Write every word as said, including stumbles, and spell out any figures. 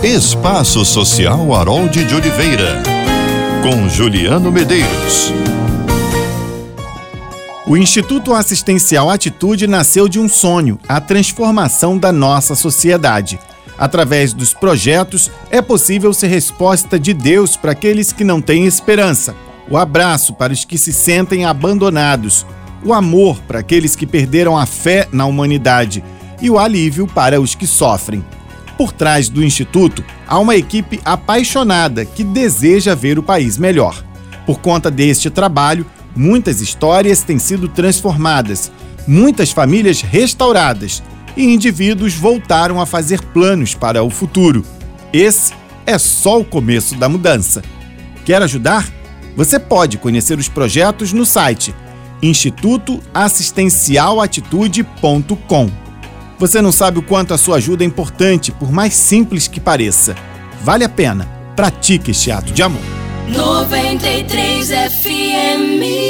Espaço Social Harold de Oliveira, com Juliano Medeiros. O Instituto Assistencial Atitude nasceu de um sonho, a transformação da nossa sociedade. Através dos projetos, é possível ser resposta de Deus para aqueles que não têm esperança, o abraço para os que se sentem abandonados, o amor para aqueles que perderam a fé na humanidade e o alívio para os que sofrem. Por trás do Instituto, há uma equipe apaixonada que deseja ver o país melhor. Por conta deste trabalho, muitas histórias têm sido transformadas, muitas famílias restauradas e indivíduos voltaram a fazer planos para o futuro. Esse é só o começo da mudança. Quer ajudar? Você pode conhecer os projetos no site instituto assistencial atitude ponto com. Você não sabe o quanto a sua ajuda é importante, por mais simples que pareça. Vale a pena. Pratique este ato de amor. noventa e três F M